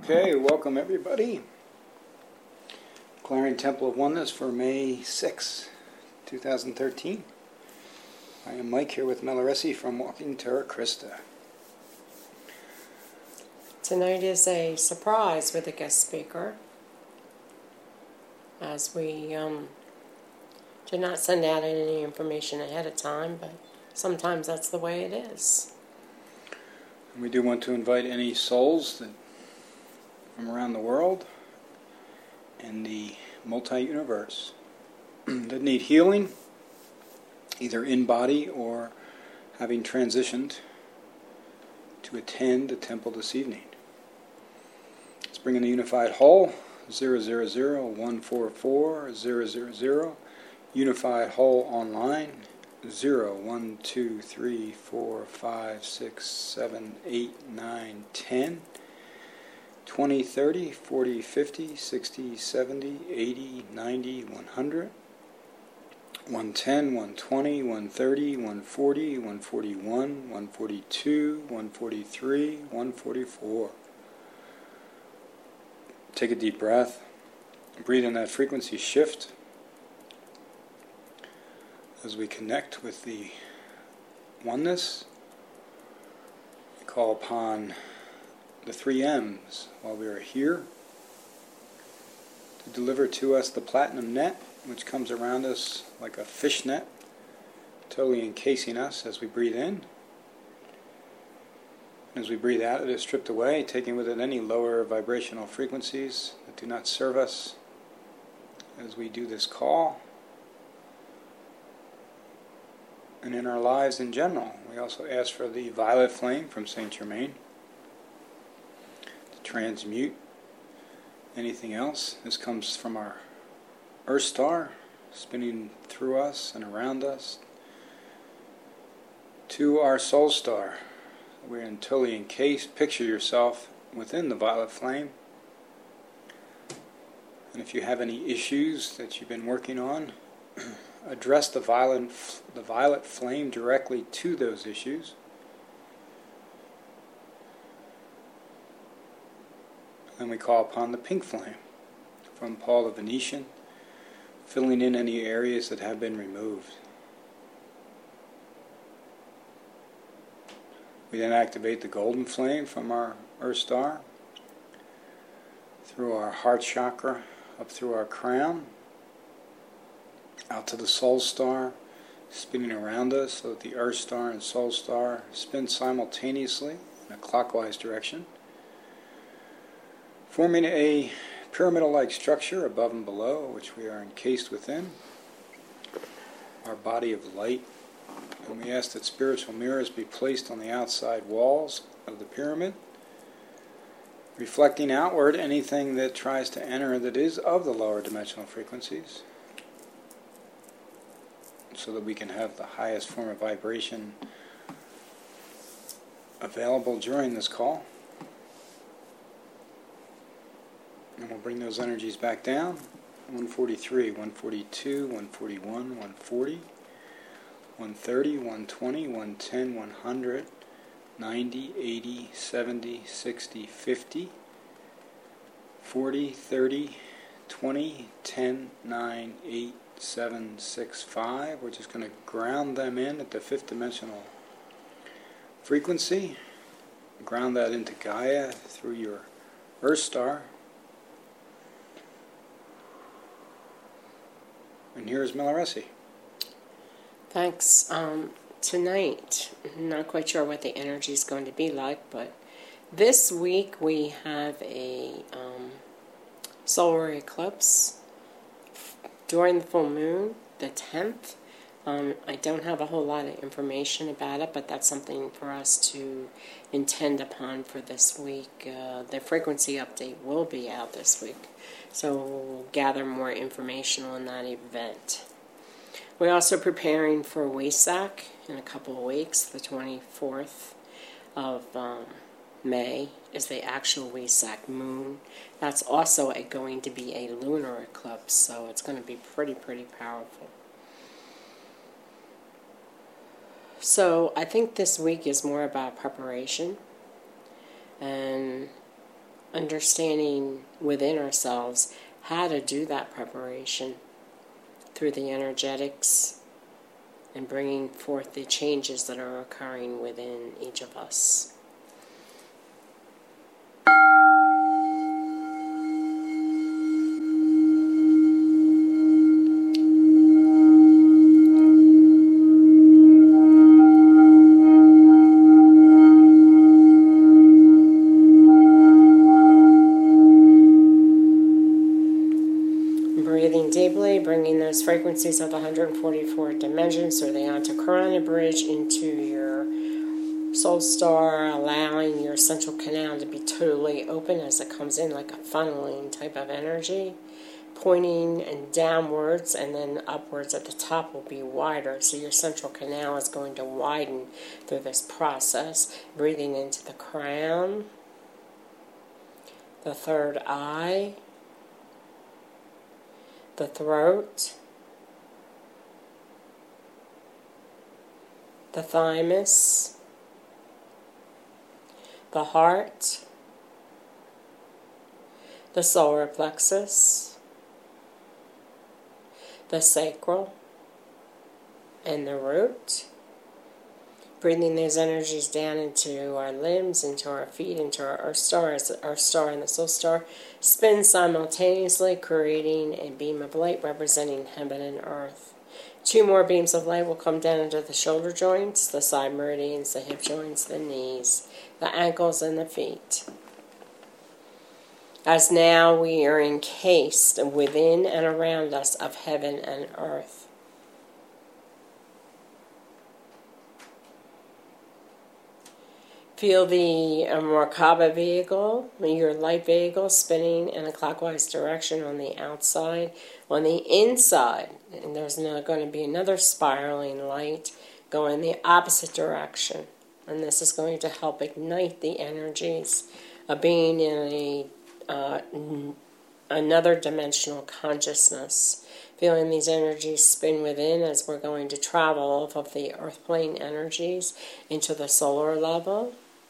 Okay, welcome everybody. Clarion Temple of Oneness for May 6, 2013. I am Mike here with Melaresi from Walking Terra Christa. Tonight is a surprise with a guest speaker, as we did not send out any information ahead of time, but sometimes that's the way it is. And we do want to invite any souls from around the world and the multi-universe that need healing, either in body or having transitioned, to attend the temple this evening. Let's bring in the unified whole, 000-144-000, unified whole online, 0, 1, 2, 3, 4, 5, 6, 7, 8, 9, 10, 20, 30, 40, 50, 60, 70, 80, 90, 100, 110, 120, 130, 140, 141, 142, 143, 144. Take a deep breath. Breathe in that frequency shift as we connect with the oneness. We call upon the 3 M's while we are here to deliver to us the platinum net, which comes around us like a fish net, totally encasing us as we breathe in. As we breathe out, it is stripped away, taking with it any lower vibrational frequencies that do not serve us as we do this call. And in our lives in general, we also ask for the violet flame from Saint Germain to transmute anything else. This comes from our Earth star, spinning through us and around us, to our soul star. We're totally encased. Picture yourself within the violet flame. And if you have any issues that you've been working on, address the violet flame directly to those issues. Then we call upon the pink flame from Paul the Venetian, filling in any areas that have been removed. We then activate the golden flame from our Earth star through our heart chakra, up through our crown, out to the soul star, spinning around us so that the Earth star and soul star spin simultaneously in a clockwise direction, forming a pyramidal-like structure above and below, which we are encased within, our body of light. And we ask that spiritual mirrors be placed on the outside walls of the pyramid, reflecting outward anything that tries to enter that is of the lower dimensional frequencies, so that we can have the highest form of vibration available during this call. And we'll bring those energies back down. 143, 142, 141, 140, 130, 120, 110, 100, 90, 80, 70, 60, 50, 40, 30, 20, 10, 9, 8, 7, 6, 5. We're just going to ground them in at the 5th dimensional frequency. Ground that into Gaia through your Earth star. And here's Melaresi. Thanks. Tonight, I'm not quite sure what the energy is going to be like, but this week we have a solar eclipse during the full moon, the 10th. I don't have a whole lot of information about it, but that's something for us to intend upon for this week. The frequency update will be out this week, so we'll gather more information on that event. We're also preparing for Wesak in a couple of weeks. The 24th of May is the actual Wesak moon. That's also going to be a lunar eclipse, so it's going to be pretty powerful. So I think this week is more about preparation and understanding within ourselves how to do that preparation through the energetics and bringing forth the changes that are occurring within each of us. Breathing deeply, bringing those frequencies of the 144 dimensions through the Antakarana bridge into your soul star, allowing your central canal to be totally open as it comes in like a funneling type of energy, pointing and downwards and then upwards at the top will be wider. So your central canal is going to widen through this process. Breathing into the crown, the third eye, the throat, the thymus, the heart, the solar plexus, the sacral, and the root. Breathing those energies down into our limbs, into our feet, into our earth star, as our star and the soul star spin simultaneously, creating a beam of light representing heaven and earth. 2 more beams of light will come down into the shoulder joints, the side meridians, the hip joints, the knees, the ankles, and the feet. As now we are encased within and around us of heaven and earth. Feel the Merkaba vehicle, your light vehicle, spinning in a clockwise direction on the outside. On the inside, and there's now going to be another spiraling light going the opposite direction. And this is going to help ignite the energies of being in another dimensional consciousness. Feeling these energies spin within as we're going to travel off of the earth plane energies into the solar level.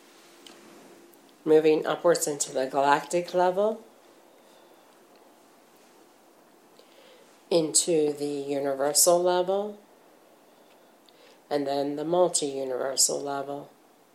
Moving upwards into the galactic level, into the universal level, and then the multi-universal level.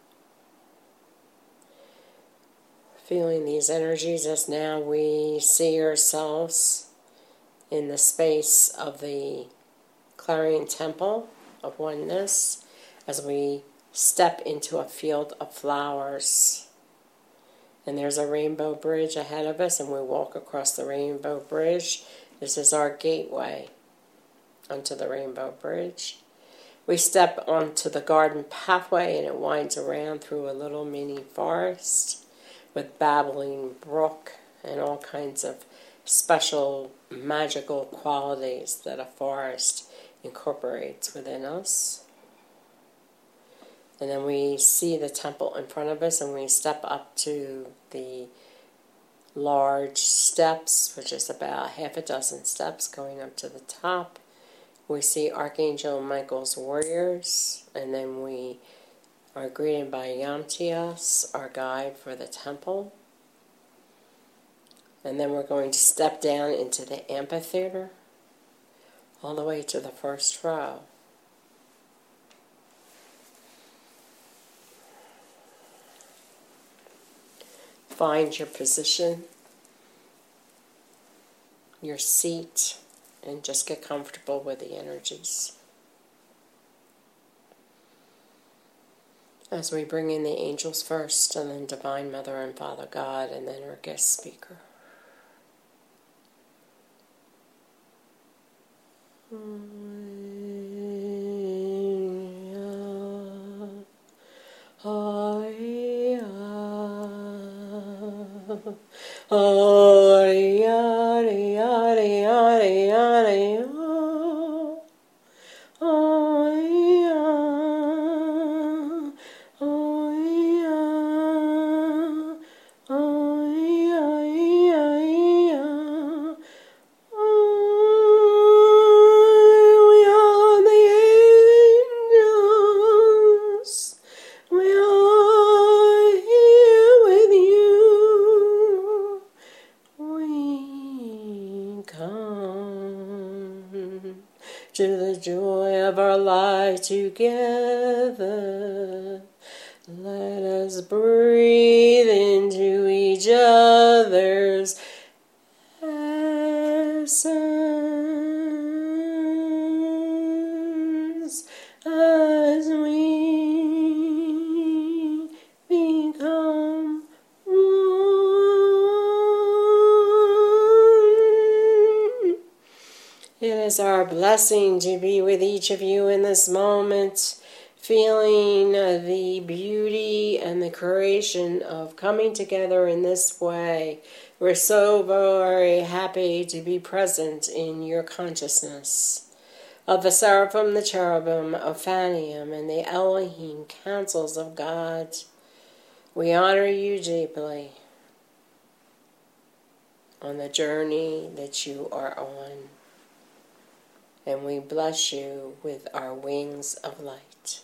Feeling these energies as now we see ourselves in the space of the Clarion Temple of Oneness as we step into a field of flowers. And there's a rainbow bridge ahead of us, and we walk across the rainbow bridge. This is our gateway onto the rainbow bridge. We step onto the garden pathway, and it winds around through a little mini forest with babbling brook and all kinds of special magical qualities that a forest incorporates within us. And then we see the temple in front of us, and we step up to the large steps, which is about 6 steps going up to the top. We see Archangel Michael's warriors, and then we are greeted by Yamtias, our guide for the temple. And then we're going to step down into the amphitheater, all the way to the first row. Find your position, your seat, and just get comfortable with the energies. As we bring in the angels first, and then Divine Mother and Father God, and then our guest speaker. to the joy of our life together. Let us breathe into each other's essence as we become one. It is our blessing to be with each of you in this moment, feeling the beauty and the creation of coming together in this way. We're so very happy to be present in your consciousness of the seraphim, the cherubim, Ophanium, and the Elohim councils of God. We honor you deeply on the journey that you are on, and we bless you with our wings of light.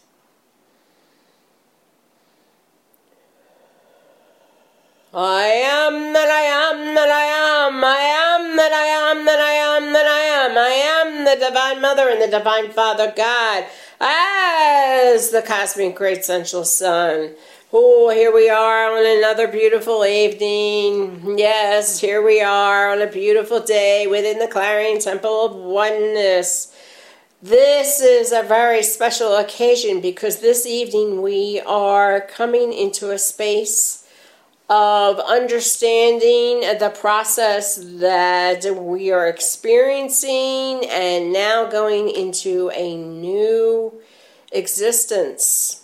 I am that I am that I am. I am that I am that I am that I am. I am the Divine Mother and the Divine Father God as the Cosmic Great Central Sun. Oh, here we are on another beautiful evening. Yes, here we are on a beautiful day within the Clarion Temple of Oneness. This is a very special occasion because this evening we are coming into a space of understanding the process that we are experiencing and now going into a new existence.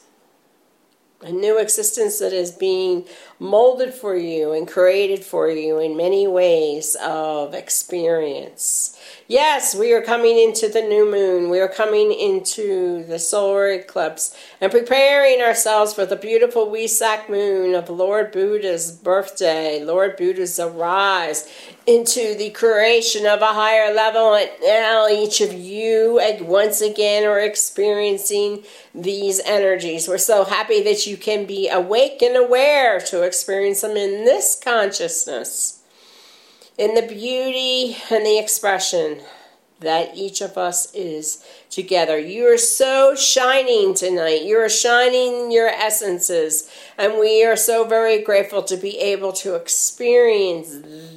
A new existence that is being molded for you and created for you in many ways of experience. Yes, we are coming into the new moon. We are coming into the solar eclipse and preparing ourselves for the beautiful Wesak moon of Lord Buddha's birthday. Lord Buddha's arise into the creation of a higher level. And now each of you once again are experiencing these energies. We're so happy that you can be awake and aware to experience them in this consciousness, in the beauty and the expression that each of us is together. You are so shining tonight. You are shining your essences, and we are so very grateful to be able to experience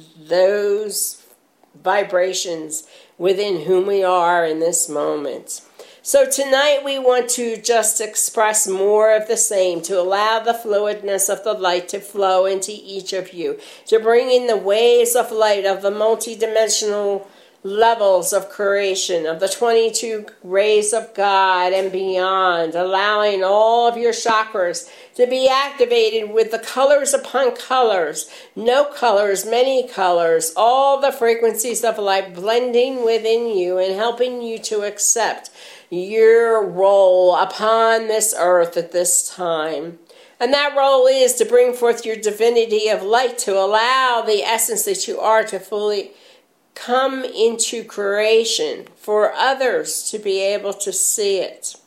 those vibrations within whom we are in this moment. So tonight we want to just express more of the same, to allow the fluidness of the light to flow into each of you, to bring in the waves of light of the multidimensional levels of creation, of the 22 rays of God and beyond, allowing all of your chakras to be activated with the colors upon colors, no colors, many colors, all the frequencies of light blending within you and helping you to accept your role upon this earth at this time. And that role is to bring forth your divinity of light, to allow the essence that you are to fully come into creation for others to be able to see it.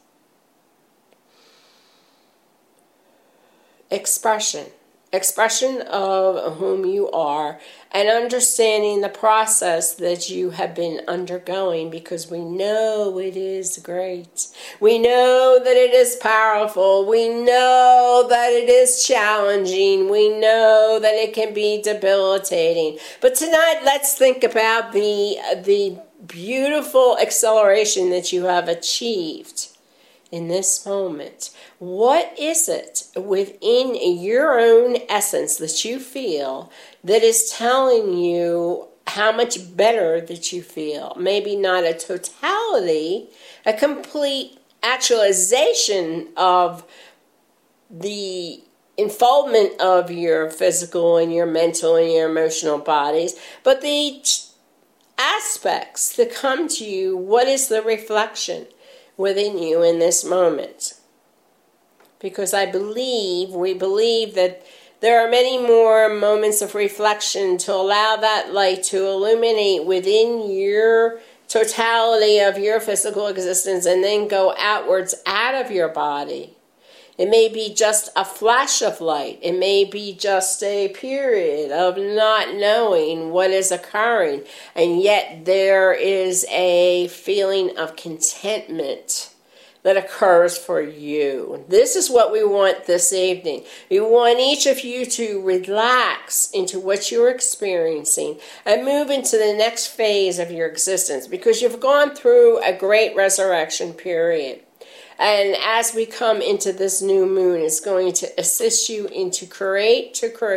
Expression of whom you are, and understanding the process that you have been undergoing, because we know it is great. We know that it is powerful. We know that it is challenging. We know that it can be debilitating. But tonight, let's think about the beautiful acceleration that you have achieved in this moment. What is it within your own essence that you feel that is telling you how much better that you feel? Maybe not a totality, a complete actualization of the unfoldment of your physical and your mental and your emotional bodies, but the aspects that come to you. What is the reflection within you in this moment? Because we believe that there are many more moments of reflection to allow that light to illuminate within your totality of your physical existence and then go outwards out of your body It may be just a flash of light. It may be just a period of not knowing what is occurring. And yet there is a feeling of contentment that occurs for you. This is what we want this evening. We want each of you to relax into what you're experiencing and move into the next phase of your existence, because you've gone through a great resurrection period. And as we come into this new moon, it's going to assist you into create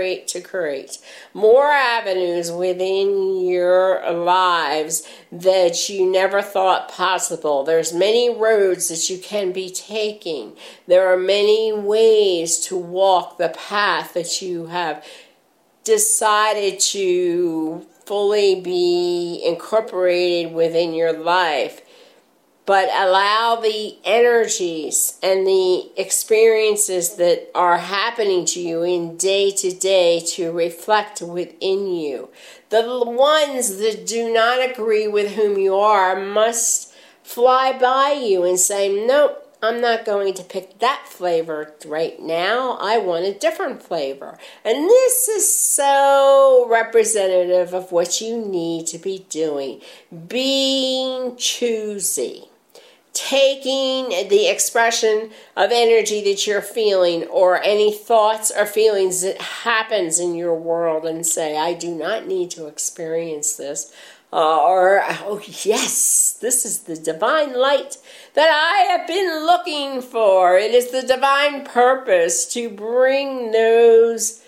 more avenues within your lives that you never thought possible. There's many roads that you can be taking. There are many ways to walk the path that you have decided to fully be incorporated within your life. But allow the energies and the experiences that are happening to you in day to day to reflect within you. The ones that do not agree with whom you are must fly by you and say, nope, I'm not going to pick that flavor right now. I want a different flavor. And this is so representative of what you need to be doing. Being choosy. Taking the expression of energy that you're feeling or any thoughts or feelings that happens in your world and say, I do not need to experience this. Or, oh yes, this is the divine light that I have been looking for. It is the divine purpose to bring those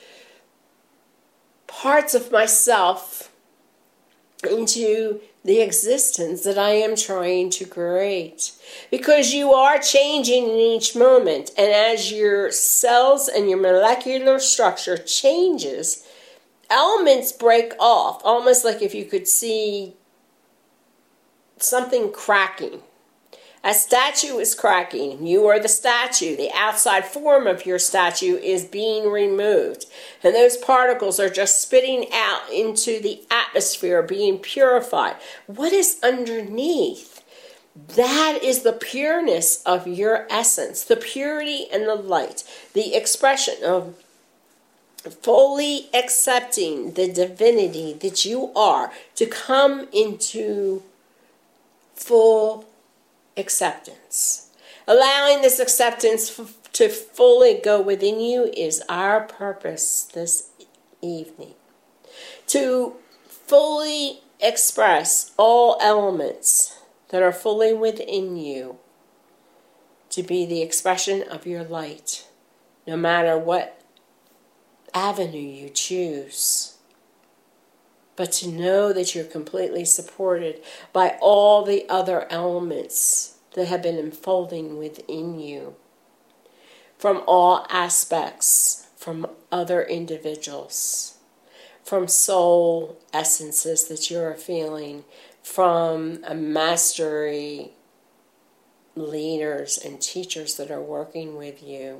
parts of myself into the existence that I am trying to create. Because you are changing in each moment. And as your cells and your molecular structure changes, elements break off. Almost like if you could see something cracking. A statue is cracking. You are the statue. The outside form of your statue is being removed. And those particles are just spitting out into the atmosphere, being purified. What is underneath? That is the pureness of your essence, the purity and the light, the expression of fully accepting the divinity that you are to come into full acceptance. Allowing this acceptance to fully go within you is our purpose this evening. To fully express all elements that are fully within you, to be the expression of your light, no matter what avenue you choose. But to know that you're completely supported by all the other elements that have been unfolding within you, from all aspects, from other individuals, from soul essences that you're feeling, from mastery leaders and teachers that are working with you.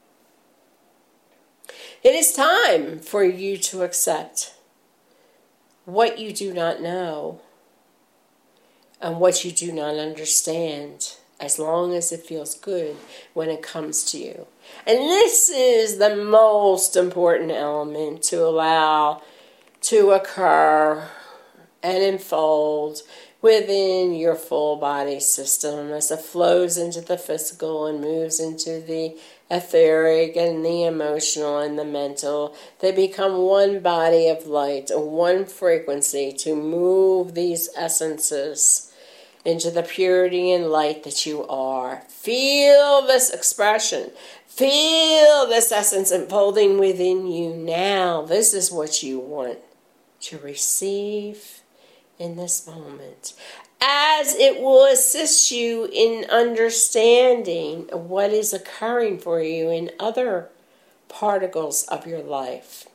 It is time for you to accept what you do not know and what you do not understand, as long as it feels good when it comes to you. And this is the most important element to allow to occur and unfold within your full body system as it flows into the physical and moves into the etheric and the emotional and the mental. They become one body of light, one frequency to move these essences into the purity and light that you are. Feel this expression. Feel this essence unfolding within you now. This is what you want to receive in this moment, as it will assist you in understanding what is occurring for you in other particles of your life.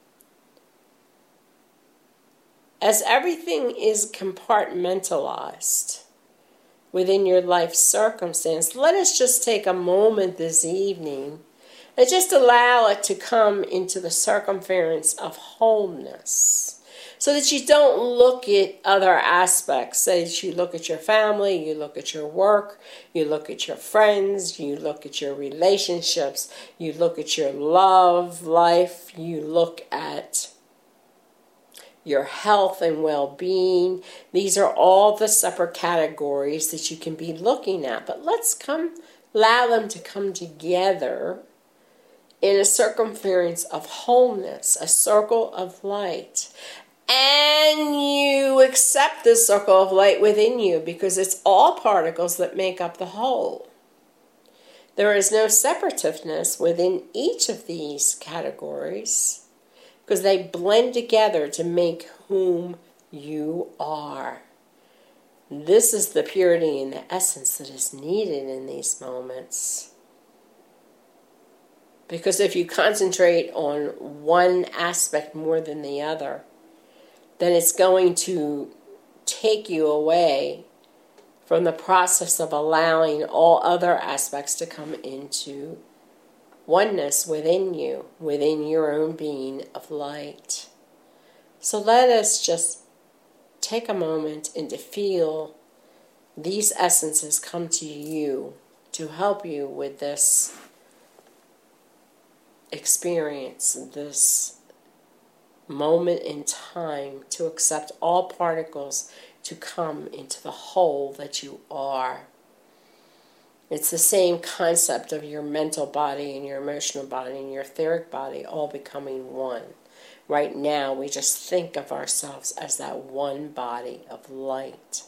As everything is compartmentalized within your life circumstance, let us just take a moment this evening and just allow it to come into the circumference of wholeness. so that you don't look at other aspects. So that you look at your family, you look at your work, you look at your friends, you look at your relationships, you look at your love life, you look at your health and well-being. These are all the separate categories that you can be looking at. But allow them to come together in a circumference of wholeness, a circle of light. And you accept this circle of light within you because it's all particles that make up the whole. There is no separativeness within each of these categories because they blend together to make whom you are. This is the purity and the essence that is needed in these moments. Because if you concentrate on one aspect more than the other, then it's going to take you away from the process of allowing all other aspects to come into oneness within you, within your own being of light. So let us just take a moment and to feel these essences come to you to help you with this experience, this moment in time, to accept all particles to come into the whole that you are. It's the same concept of your mental body and your emotional body and your etheric body all becoming one. Right now, we just think of ourselves as that one body of light.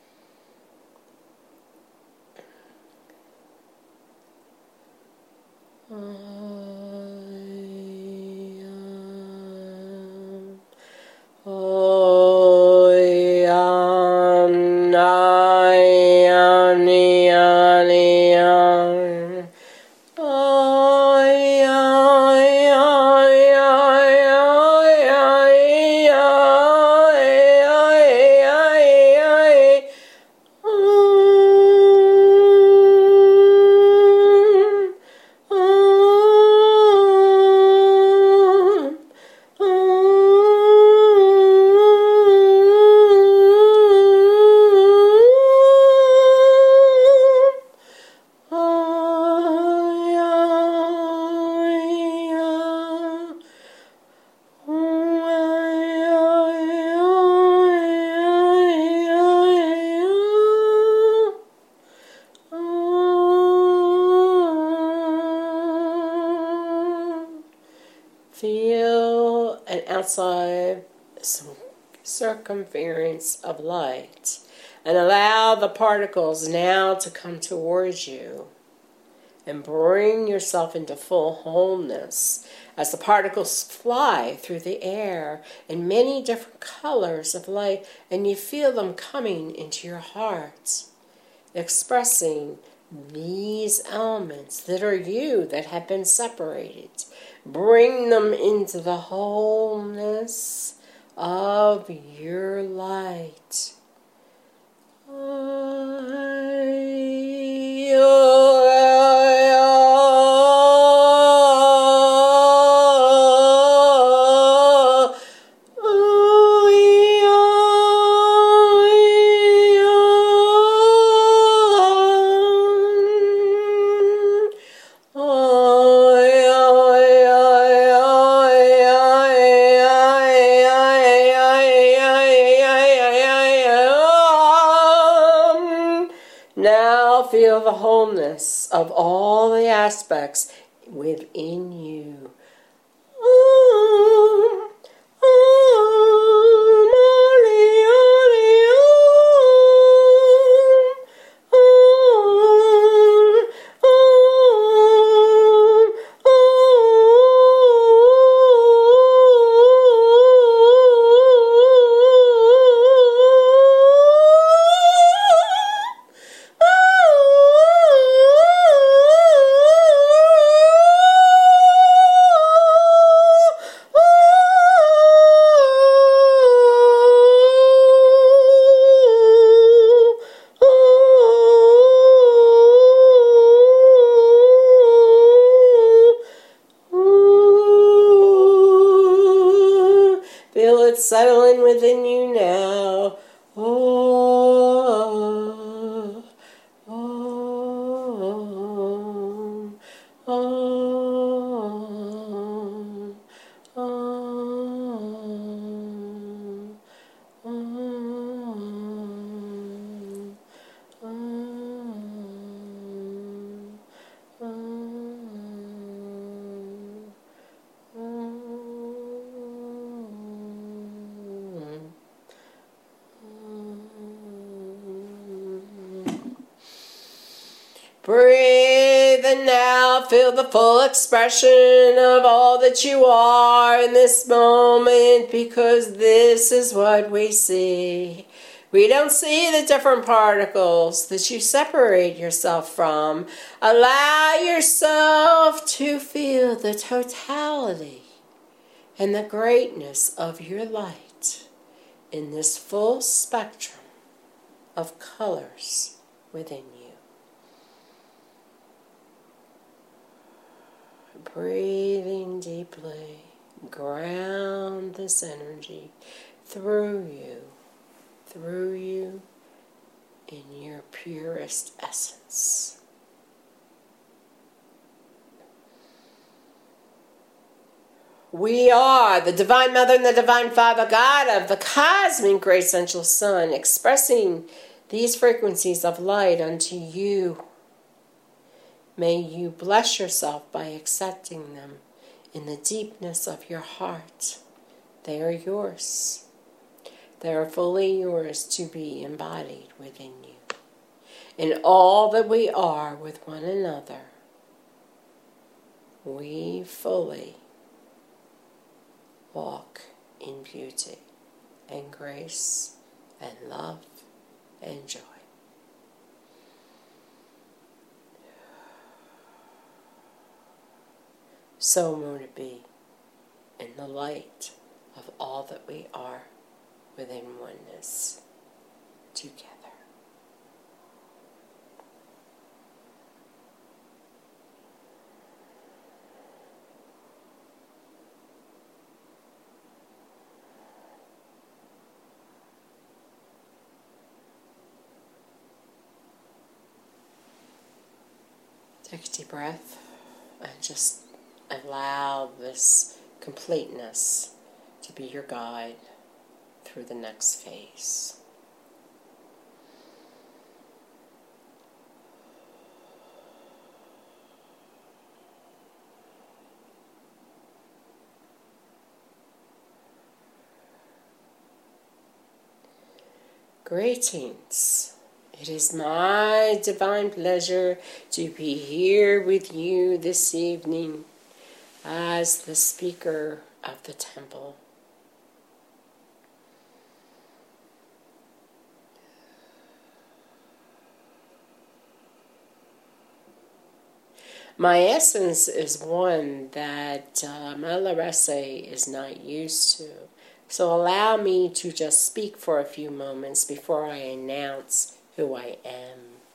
Feel an outside circumference of light and allow the particles now to come towards you and bring yourself into full wholeness as the particles fly through the air in many different colors of light, and you feel them coming into your heart, expressing these elements that are you, that have been separated. Bring them into the wholeness of your light. Now feel the wholeness of all the aspects within you. settling within you now. Oh, oh, oh, oh, breathe and now feel the full expression of all that you are in this moment, because this is what we see. We don't see the different particles that you separate yourself from. Allow yourself to feel the totality and the greatness of your light in this full spectrum of colors within you. Breathing deeply, ground this energy through you in your purest essence. We are the Divine Mother and the Divine Father God of the Cosmic Great Essential Sun, expressing these frequencies of light unto you. May you bless yourself by accepting them in the deepness of your heart. They are yours. They are fully yours to be embodied within you. In all that we are with one another, we fully walk in beauty and grace and love and joy. So mote it be in the light of all that we are within oneness together. Take a deep breath and just allow this completeness to be your guide through the next phase. Greetings. It is my divine pleasure to be here with you this evening as the speaker of the temple. My essence is one that Malarese is not used to. So allow me to just speak for a few moments before I announce who I am.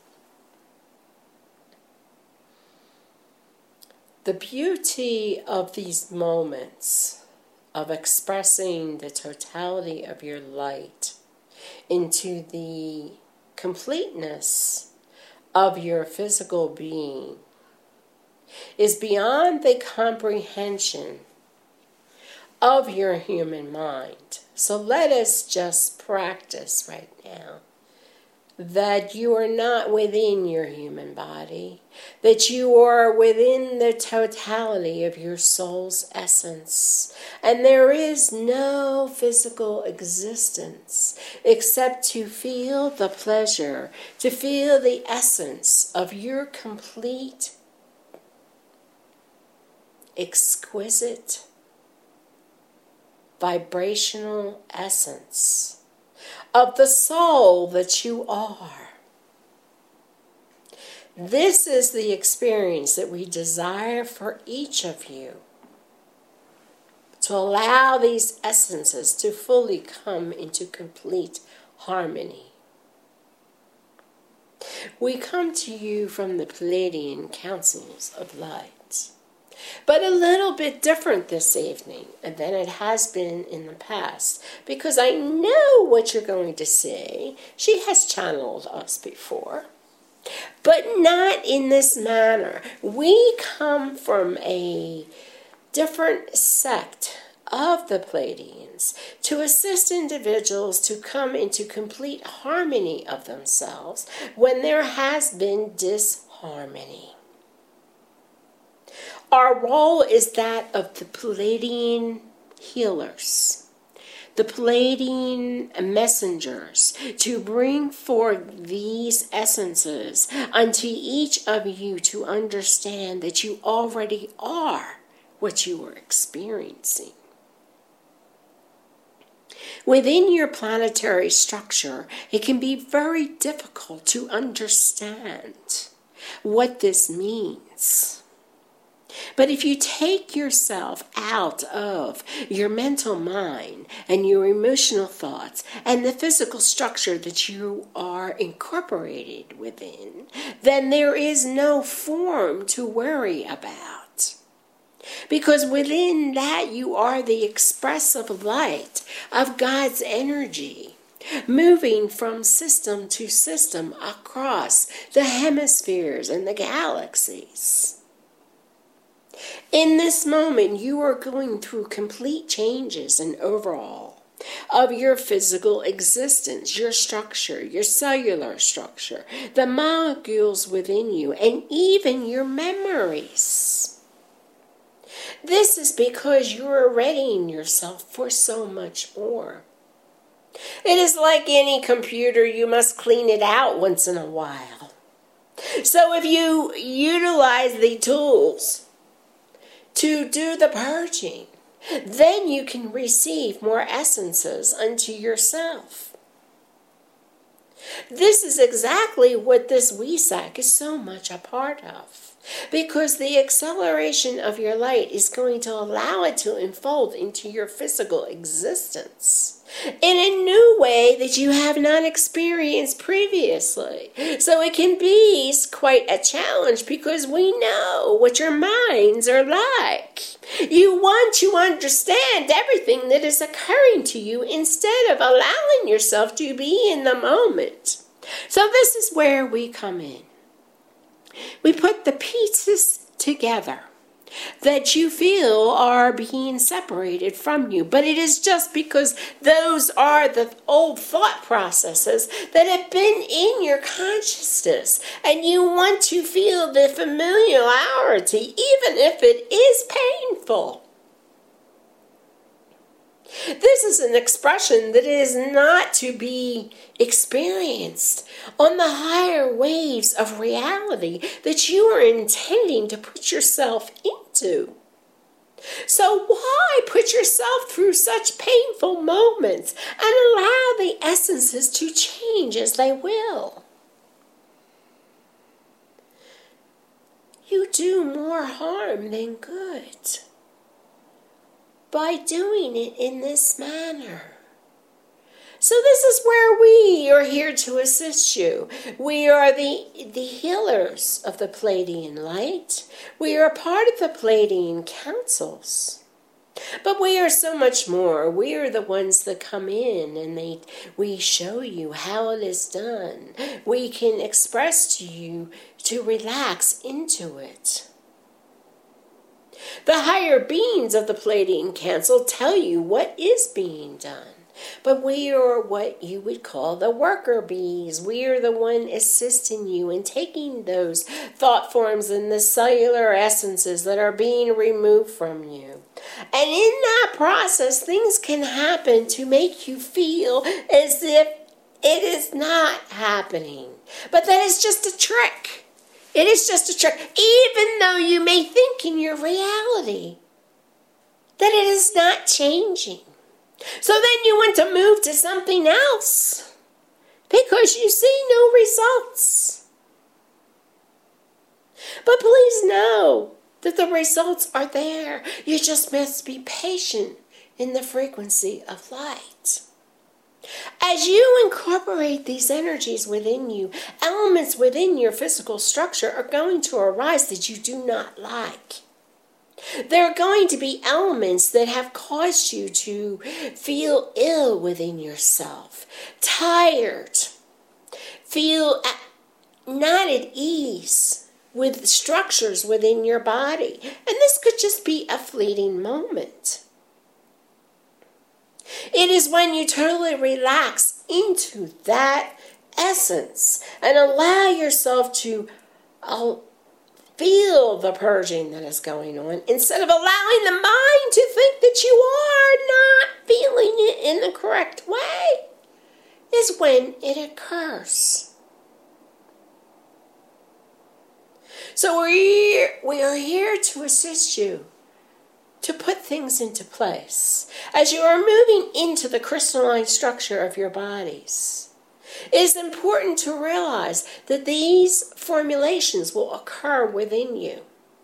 The beauty of these moments of expressing the totality of your light into the completeness of your physical being is beyond the comprehension of your human mind. So let us just practice right now that you are not within your human body, that you are within the totality of your soul's essence. And there is no physical existence except to feel the pleasure, to feel the essence of your complete, exquisite, vibrational essence of the soul that you are. This is the experience that we desire for each of you, to allow these essences to fully come into complete harmony. We come to you from the Pleiadian councils of light. but a little bit different this evening than it has been in the past, because I know what you're going to say. She has channeled us before, but not in this manner. We come from a different sect of the Pleiadians to assist individuals to come into complete harmony of themselves when there has been disharmony. Our role is that of the Pleiadian healers, the Pleiadian messengers, to bring forth these essences unto each of you to understand that you already are what you are experiencing. Within your planetary structure, it can be very difficult to understand what this means. But if you take yourself out of your mental mind and your emotional thoughts and the physical structure that you are incorporated within, then there is no form to worry about. Because within that you are the expressive light of God's energy, moving from system to system across the hemispheres and the galaxies. In this moment, you are going through complete changes and overhaul of your physical existence, your structure, your cellular structure, the molecules within you, and even your memories. This is because you are readying yourself for so much more. It is like any computer, you must clean it out once in a while. So if you utilize the tools to do the purging, then you can receive more essences unto yourself. This is exactly what this WESAC is so much a part of, because the acceleration of your light is going to allow it to unfold into your physical existence in a new way that you have not experienced previously. So it can be quite a challenge, because we know what your minds are like. You want to understand everything that is occurring to you instead of allowing yourself to be in the moment. So this is where we come in. We put the pieces together that you feel are being separated from you. But it is just because those are the old thought processes that have been in your consciousness. And you want to feel the familiarity, even if it is painful. This is an expression that is not to be experienced on the higher waves of reality that you are intending to put yourself into. So why put yourself through such painful moments and allow the essences to change as they will? You do more harm than good by doing it in this manner. So this is where we are here to assist you. We are the healers of the Pleiadian light. We are part of the Pleiadian councils. But we are so much more. We are the ones that come in and we show you how it is done. We can express to you to relax into it. The higher beings of the Pleiadian Council tell you what is being done. But we are what you would call the worker bees. We are the one assisting you in taking those thought forms and the cellular essences that are being removed from you. And in that process, things can happen to make you feel as if it is not happening. But that is just a trick. It is just a trick. Even though you may think in your reality that it is not changing. So then you want to move to something else because you see no results. But please know that the results are there. You just must be patient in the frequency of light. As you incorporate these energies within you, elements within your physical structure are going to arise that you do not like. There are going to be elements that have caused you to feel ill within yourself, tired, feel not at ease with structures within your body. And this could just be a fleeting moment. It is when you totally relax into that essence and allow yourself to feel the purging that is going on, instead of allowing the mind to think that you are not feeling it in the correct way, is when it occurs. So we are here to assist you to put things into place as you are moving into the crystalline structure of your bodies. It is important to realize that these formulations will occur within you.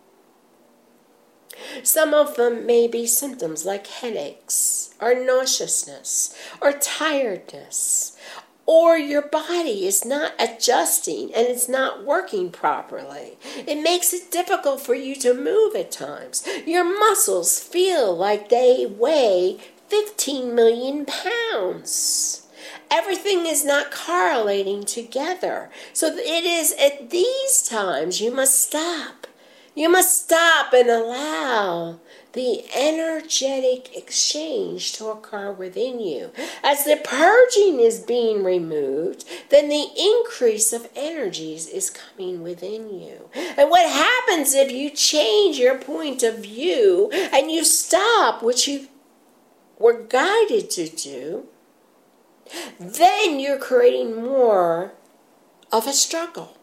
Some of them may be symptoms like headaches, or nauseousness, or tiredness, or your body is not adjusting and it's not working properly. It makes it difficult for you to move at times. Your muscles feel like they weigh 15 million pounds. Everything is not correlating together. So it is at these times you must stop. You must stop and allow the energetic exchange to occur within you. As the purging is being removed, then the increase of energies is coming within you. And what happens if you change your point of view and you stop what you were guided to do? Then you're creating more of a struggle.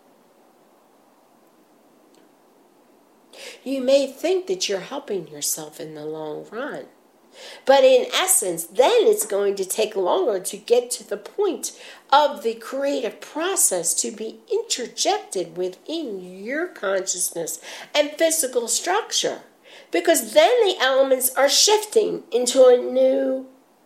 You may think that you're helping yourself in the long run, but in essence, then it's going to take longer to get to the point of the creative process to be interjected within your consciousness and physical structure, because then the elements are shifting into a new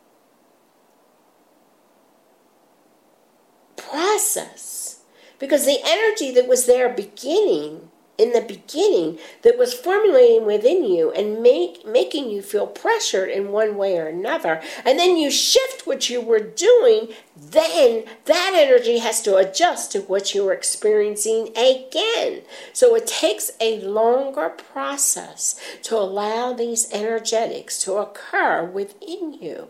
process, because the energy that was there in the beginning that was formulating within you and making you feel pressured in one way or another, and then you shift what you were doing, then that energy has to adjust to what you were experiencing again. So it takes a longer process to allow these energetics to occur within you.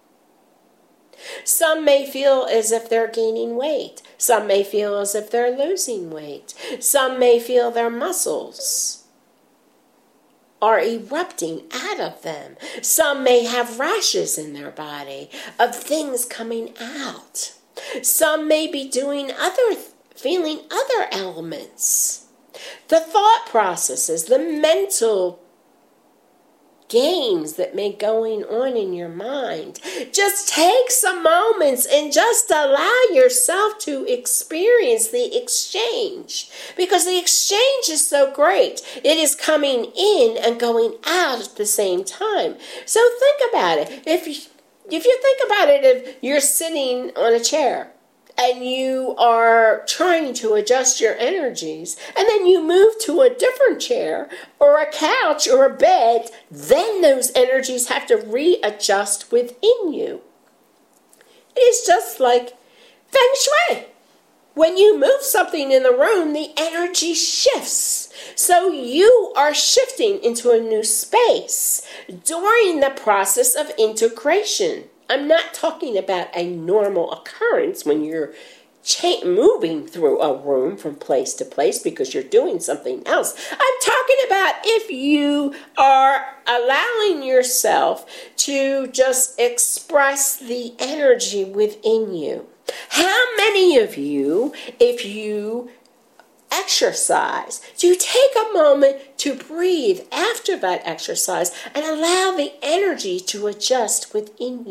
Some may feel as if they're gaining weight. Some may feel as if they're losing weight. Some may feel their muscles are erupting out of them. Some may have rashes in their body of things coming out. Some may be feeling other elements. The thought processes, the mental games that may going on in your mind. Just take some moments and just allow yourself to experience the exchange, because the exchange is so great. It is coming in and going out at the same time. So think about it. If you think about it, if you're sitting on a chair and you are trying to adjust your energies, and then you move to a different chair or a couch or a bed, then those energies have to readjust within you. It is just like Feng Shui. When you move something in the room, the energy shifts. So you are shifting into a new space during the process of integration. I'm not talking about a normal occurrence when you're moving through a room from place to place because you're doing something else. I'm talking about if you are allowing yourself to just express the energy within you. How many of you, if you exercise, do you take a moment to breathe after that exercise and allow the energy to adjust within you?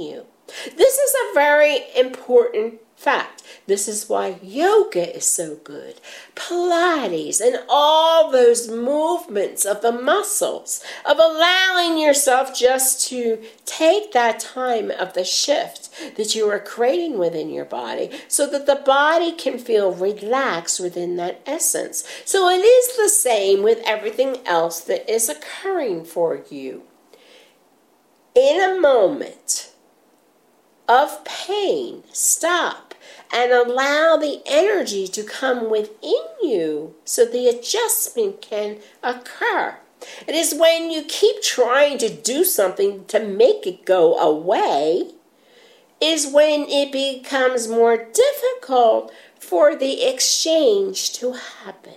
This is a very important fact. This is why yoga is so good. Pilates and all those movements of the muscles, of allowing yourself just to take that time of the shift that you are creating within your body so that the body can feel relaxed within that essence. So it is the same with everything else that is occurring for you. In a moment of pain, stop and allow the energy to come within you so the adjustment can occur. It is when you keep trying to do something to make it go away is when it becomes more difficult for the exchange to happen.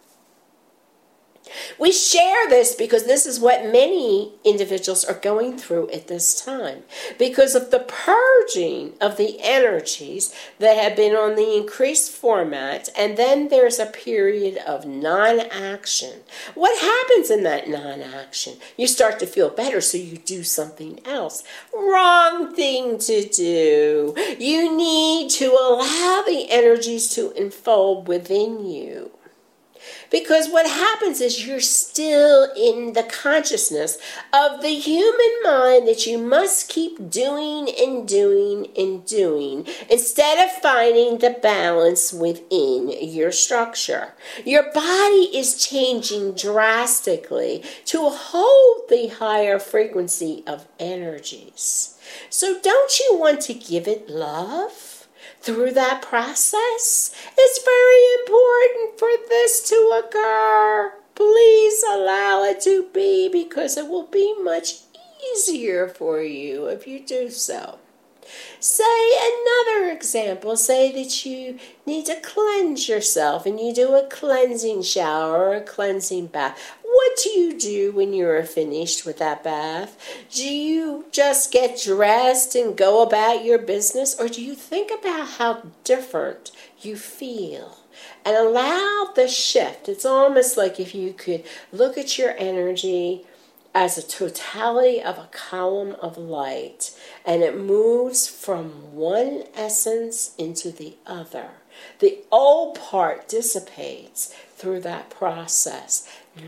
We share this because this is what many individuals are going through at this time. Because of the purging of the energies that have been on the increased format, and then there's a period of non-action. What happens in that non-action? You start to feel better, so you do something else. Wrong thing to do. You need to allow the energies to unfold within you. Because what happens is you're still in the consciousness of the human mind that you must keep doing and doing and doing instead of finding the balance within your structure. Your body is changing drastically to hold the higher frequency of energies. So don't you want to give it love? Through that process, it's very important for this to occur. Please allow it to be because it will be much easier for you if you do so. Say another example. Say that you need to cleanse yourself and you do a cleansing shower or a cleansing bath. What do you do when you're finished with that bath? Do you just get dressed and go about your business, or do you think about how different you feel? And allow the shift. It's almost like if you could look at your energy as a totality of a column of light, and it moves from one essence into the other. The old part dissipates through that process.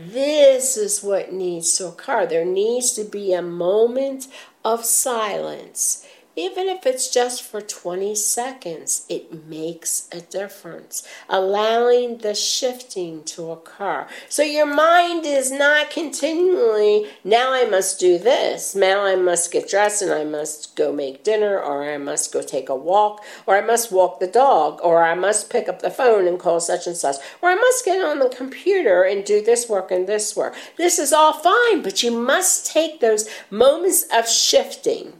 This is what needs to occur. There needs to be a moment of silence. Even if it's just for 20 seconds, it makes a difference, allowing the shifting to occur. So your mind is not continually, now I must do this, now I must get dressed and I must go make dinner, or I must go take a walk, or I must walk the dog, or I must pick up the phone and call such and such, or I must get on the computer and do this work and this work. This is all fine, but you must take those moments of shifting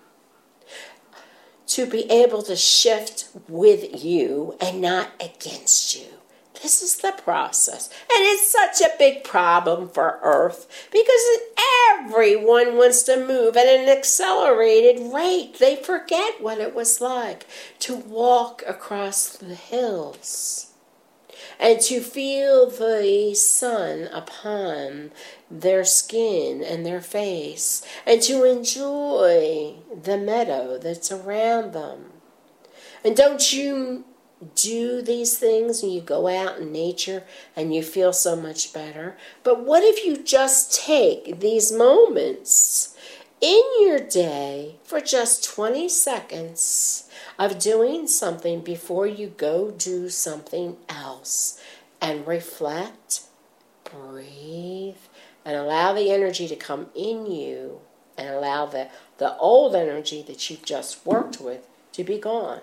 to be able to shift with you and not against you. This is the process. And it's such a big problem for Earth because everyone wants to move at an accelerated rate. They forget what it was like to walk across the hills and to feel the sun upon their skin and their face, and to enjoy the meadow that's around them. And don't you do these things when you go out in nature and you feel so much better? But what if you just take these moments in your day for just 20 seconds of doing something before you go do something else, and reflect, breathe, and allow the energy to come in you, and allow the old energy that you've just worked with to be gone.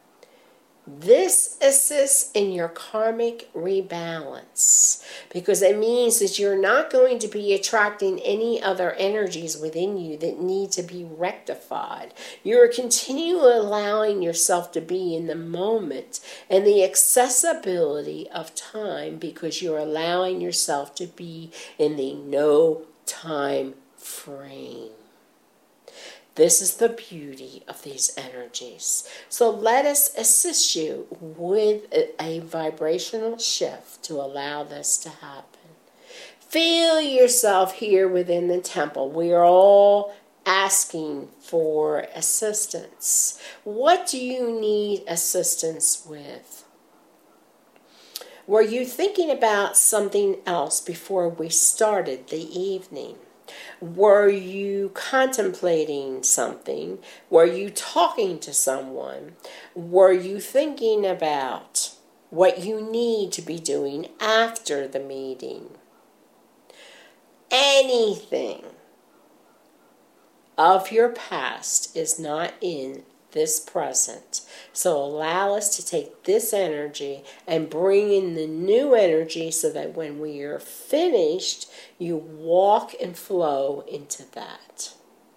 This assists in your karmic rebalance because it means that you're not going to be attracting any other energies within you that need to be rectified. You're continually allowing yourself to be in the moment and the accessibility of time because you're allowing yourself to be in the no time frame. This is the beauty of these energies. So let us assist you with a vibrational shift to allow this to happen. Feel yourself here within the temple. We are all asking for assistance. What do you need assistance with? Were you thinking about something else before we started the evening? Were you contemplating something? Were you talking to someone? Were you thinking about what you need to be doing after the meeting? Anything of your past is not in this present. So allow us to take this energy and bring in the new energy so that when we are finished, you walk and flow into that.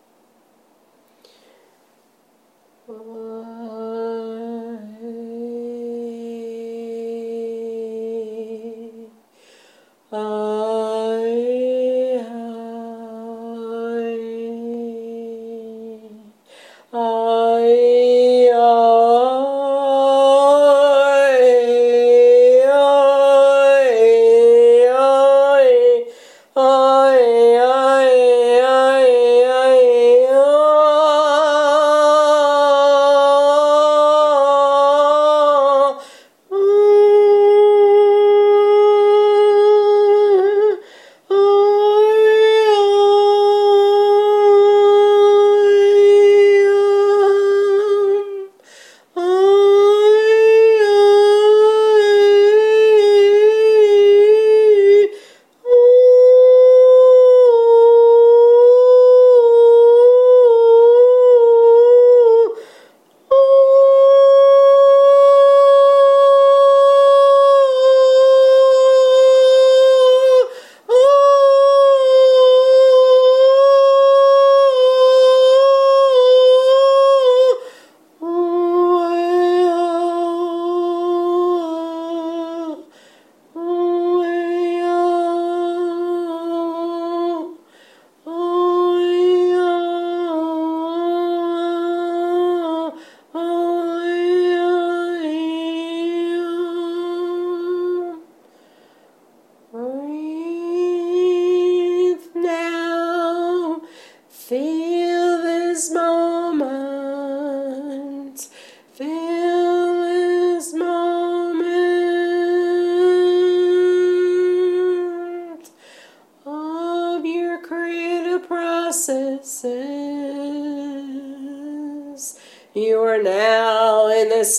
Processes. You are now in the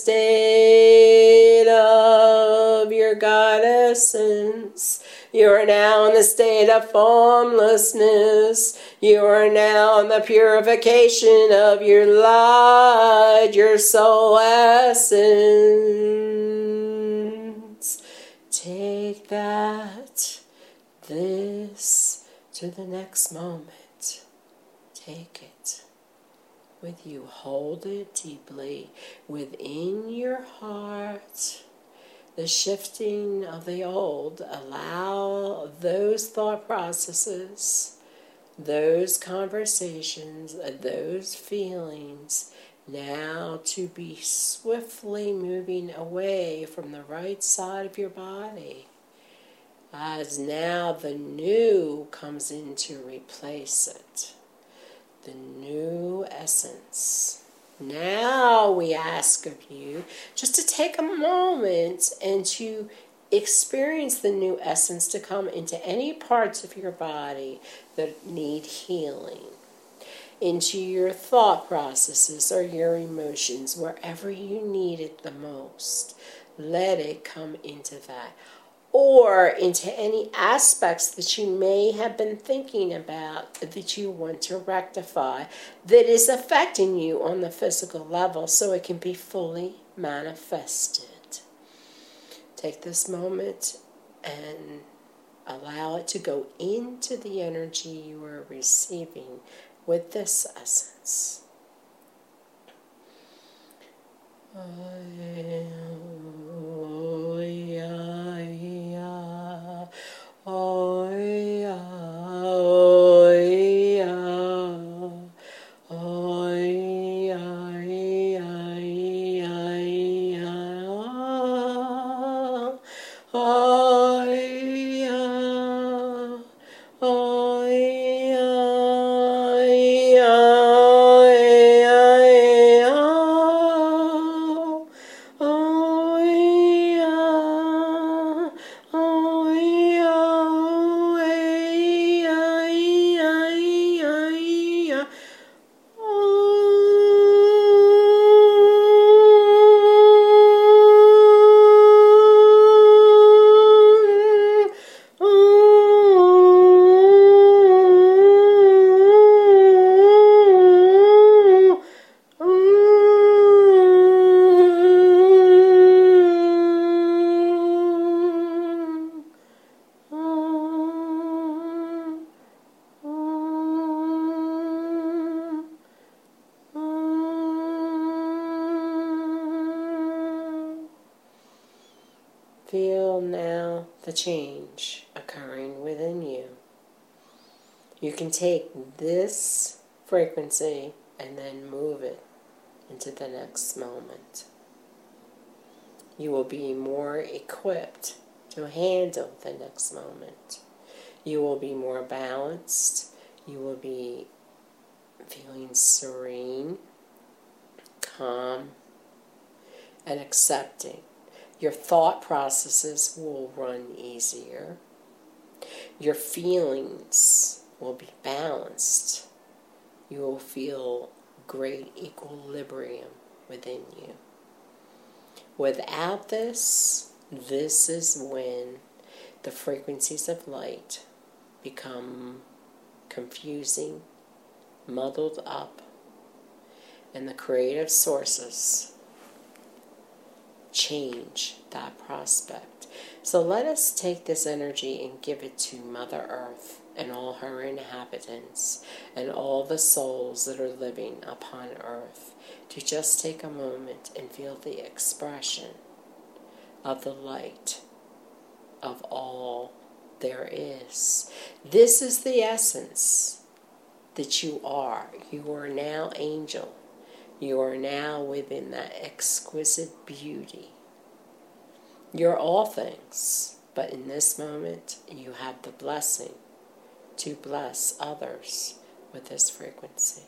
state of your God essence. You are now in the state of formlessness. You are now in the purification of your light, your soul essence. Take this to the next moment. Take it with you. Hold it deeply within your heart. The shifting of the old. Allow those thought processes, those conversations, those feelings now to be swiftly moving away from the right side of your body, as now the new comes in to replace it. The new essence. Now we ask of you just to take a moment and to experience the new essence to come into any parts of your body that need healing, into your thought processes or your emotions, wherever you need it the most. Let it come into that. Or into any aspects that you may have been thinking about that you want to rectify that is affecting you on the physical level so it can be fully manifested. Take this moment and allow it to go into the energy you are receiving with this essence. Feel now the change occurring within you. You can take this frequency and then move it into the next moment. You will be more equipped to handle the next moment. You will be more balanced. You will be feeling serene, calm, and accepting. Your thought processes will run easier. Your feelings will be balanced. You will feel great equilibrium within you. Without this is when the frequencies of light become confusing, muddled up, and the creative sources change that prospect. So let us take this energy and give it to Mother Earth and all her inhabitants and all the souls that are living upon Earth to just take a moment and feel the expression of the light of all there is. This is the essence that you are. You are now angel. You are now within that exquisite beauty. You're all things, but in this moment you have the blessing to bless others with this frequency.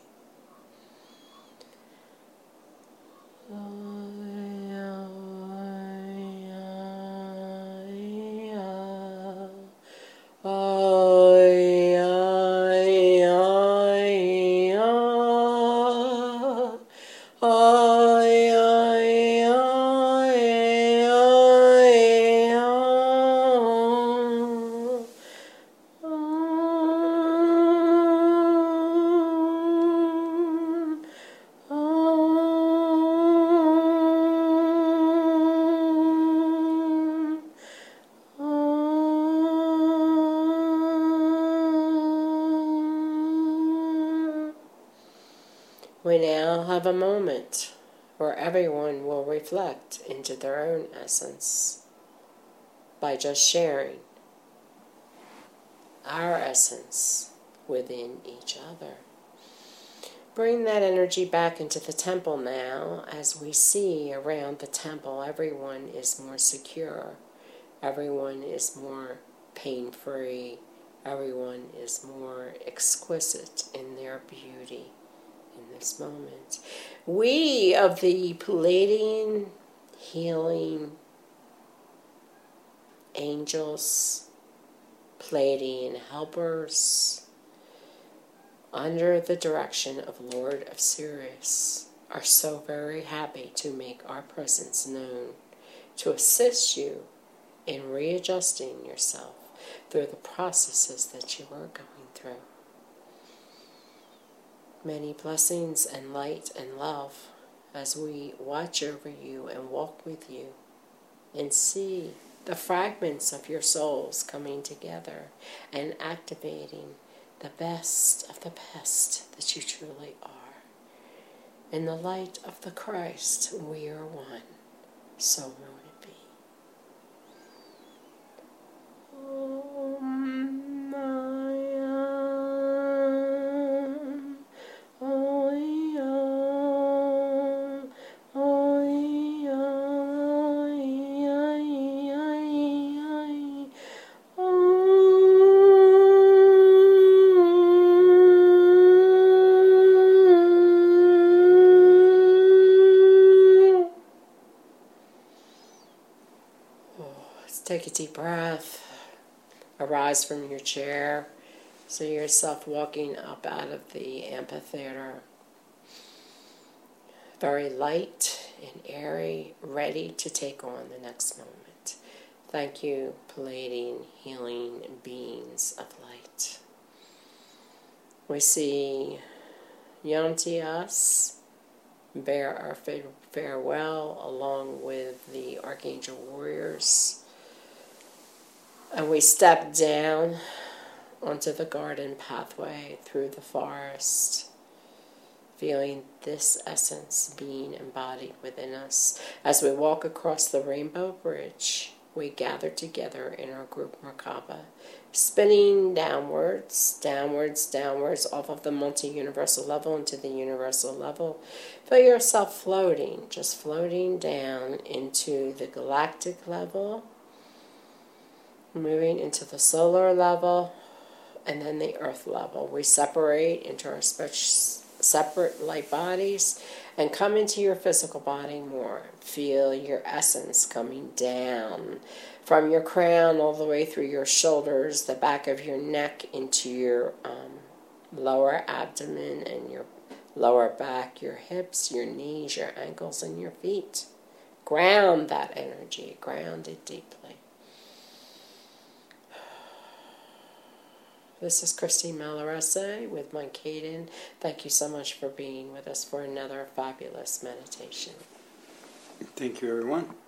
We now have a moment where everyone will reflect into their own essence by just sharing our essence within each other. Bring that energy back into the temple now. As we see around the temple, everyone is more secure. Everyone is more pain-free. Everyone is more exquisite in their beauty in this moment. We of the Pleiadian healing angels, Pleiadian helpers, under the direction of Lord of Sirius, are so very happy to make our presence known, to assist you in readjusting yourself through the processes that you are going through. Many blessings and light and love as we watch over you and walk with you and see the fragments of your souls coming together and activating the best of the best that you truly are. In the light of the Christ, we are one. So will it be. Take a deep breath. Arise from your chair. See yourself walking up out of the amphitheater. Very light and airy, ready to take on the next moment. Thank you, Pleiadian healing beings of light. We see Yom-Teos bear our farewell along with the Archangel Warriors. And we step down onto the garden pathway through the forest, feeling this essence being embodied within us as we walk across the Rainbow Bridge we gather together in our group Merkaba, spinning downwards, downwards, downwards, off of the multi-universal level into the universal level. Feel yourself floating, just floating down into the galactic level, moving into the solar level, and then the earth level. We separate into our separate light bodies and come into your physical body more. Feel your essence coming down from your crown all the way through your shoulders, the back of your neck, into your lower abdomen and your lower back, your hips, your knees, your ankles, and your feet. Ground that energy. Ground it deeply. This is Christine Malarese with Mike Hayden. Thank you so much for being with us for another fabulous meditation. Thank you, everyone.